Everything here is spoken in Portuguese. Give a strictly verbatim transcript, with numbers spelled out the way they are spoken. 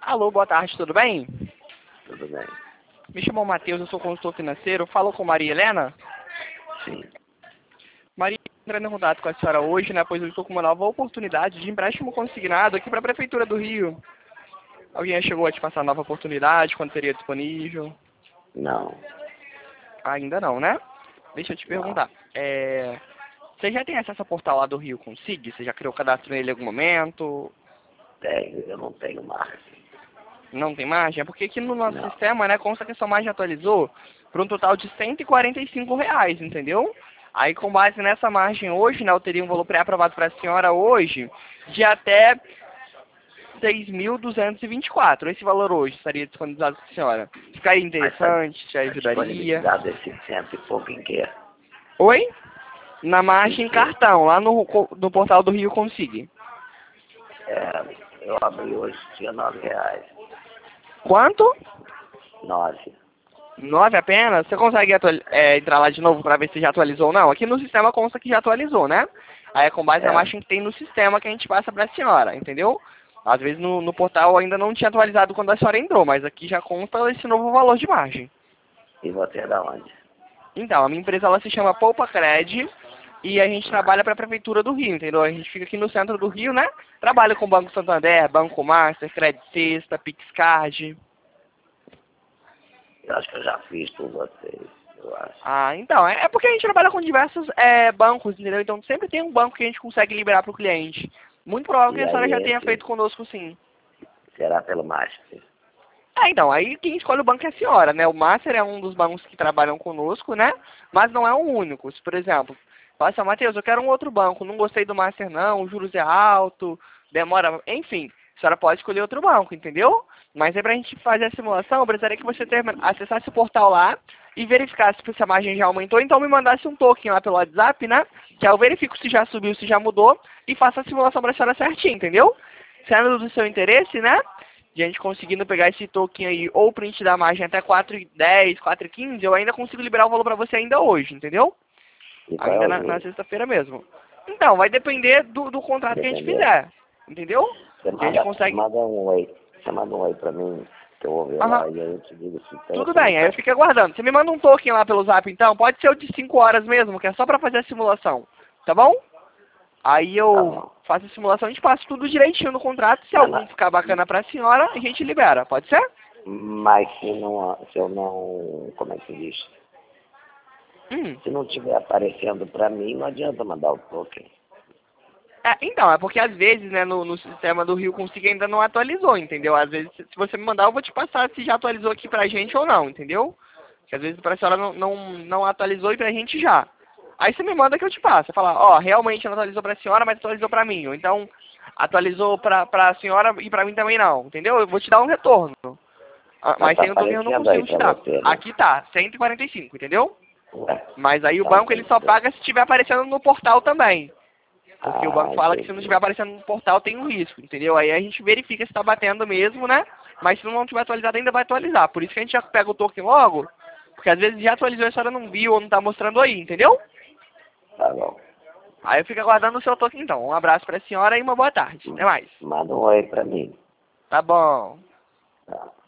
Alô, boa tarde, tudo bem? Tudo bem? Me chamo Matheus, eu sou consultor financeiro. Falo com Maria Helena? Sim. Maria, entrando em contato com a senhora hoje, né? Pois eu estou com uma nova oportunidade de empréstimo consignado aqui para a Prefeitura do Rio. Alguém chegou a te passar nova oportunidade, quando seria disponível? Não. Ainda não, né? Deixa eu te Não. perguntar. É... Você já tem acesso ao portal lá do Rio Consig? Você já criou cadastro nele em algum momento? Tenho, eu não tenho margem. Não tem margem? É porque aqui no nosso Não. sistema, né, consta que a sua margem atualizou para um total de cento e quarenta e cinco reais, entendeu? Aí, com base nessa margem hoje, né, eu teria um valor pré-aprovado para a senhora hoje de até seis mil duzentos e vinte e quatro. Esse valor hoje estaria disponibilizado para a senhora. Ficaria Mas está interessante, te ajudaria. disponibilizado esse cento e pouco em quê? Oi? Na Em margem quê? cartão, lá no, no portal do Rio Consig. É, eu abri hoje, tinha nove reais. Quanto? Nove. Nove apenas? Você consegue atuali- é, entrar lá de novo para ver se já atualizou ou não? Aqui no sistema consta que já atualizou, né? Aí é com base na É, margem que tem no sistema que a gente passa para a senhora, entendeu? Às vezes no, no portal ainda não tinha atualizado quando a senhora entrou, mas aqui já consta esse novo valor de margem. e você é da onde? Então, a minha empresa ela se chama Poupa Cred e a gente Ah, trabalha para a Prefeitura do Rio, entendeu? A gente fica aqui no centro do Rio, né? Trabalha com o Banco Santander, Banco Master, Credit Sexta, PixCard. eu acho que eu já fiz por vocês, eu acho. Ah, então, é é porque a gente trabalha com diversos é, bancos, entendeu? Então sempre tem um banco que a gente consegue liberar para o cliente. Muito provável que E a senhora aí já tenha esse feito conosco sim. será pelo Master? Ah, então, aí quem escolhe o banco é a senhora, né? O Master é um dos bancos que trabalham conosco, né? Mas não é o único. Se, por exemplo, fala assim, Matheus, eu quero um outro banco, não gostei do Master não, os juros é alto, demora, enfim, a senhora pode escolher outro banco, entendeu? Mas aí pra gente fazer a simulação, eu precisaria que você termina- acessasse o portal lá e verificasse se a margem já aumentou, então me mandasse um token lá pelo WhatsApp, né? Que aí eu verifico se já subiu, se já mudou e faça a simulação pra senhora certinho, entendeu? Sendo do seu interesse, né? De a gente conseguindo pegar esse token aí, ou print da margem até quatro e dez, quatro e quinze, eu ainda consigo liberar o valor pra você ainda hoje, entendeu? E qual é Ainda o na, na juro? sexta-feira mesmo. Então, vai depender do, do contrato que a gente Dependendo. fizer, entendeu? Você Que a gente manda, consegue... manda um oi. Você manda um oi pra mim, que eu vou ver Aham, lá e aí eu te digo se tem tudo essa bem, aí eu mensagem. fico aguardando. Você me manda um token lá pelo zap então, pode ser o de cinco horas mesmo, que é só pra fazer a simulação, tá bom? Aí Tá eu bom. faço a simulação, a gente passa tudo direitinho no contrato, se Mas, algum na- ficar bacana pra senhora, a gente libera, pode ser? mas se, não, se eu não, como é que se diz? Hum. Se não estiver aparecendo para mim, não adianta mandar o token. É, então, é porque às vezes, né, no, no sistema do Rio Consigo ainda não atualizou, entendeu? Às vezes, se se você me mandar, eu vou te passar se já atualizou aqui pra gente ou não, entendeu? Porque às vezes pra senhora não, não, não atualizou e pra gente já. Aí você me manda que eu te passo. Você fala, ó, realmente não atualizou pra senhora, mas atualizou pra mim. Ou então, atualizou pra, pra senhora e pra mim também não, entendeu? Eu vou te dar um retorno. Ah, Mas mas tá sem o token eu não aparecendo aí consigo te para dar. você, né? Aqui tá, cento e quarenta e cinco, entendeu? Ué, Mas aí o então banco ele tem que só ser. paga se estiver aparecendo no portal também. Porque o banco Ah, fala que se não estiver entendi. aparecendo no portal tem um risco, entendeu? Aí a gente verifica se está batendo mesmo, né? Mas se não estiver atualizado ainda vai atualizar. Por isso que a gente já pega o token logo, porque às vezes já atualizou e a senhora não viu ou não está mostrando aí, entendeu? Tá bom. Aí eu fico aguardando o seu token então. Um abraço para a senhora e uma boa tarde. Até mais. Manda um oi para mim. Tá bom. Tá.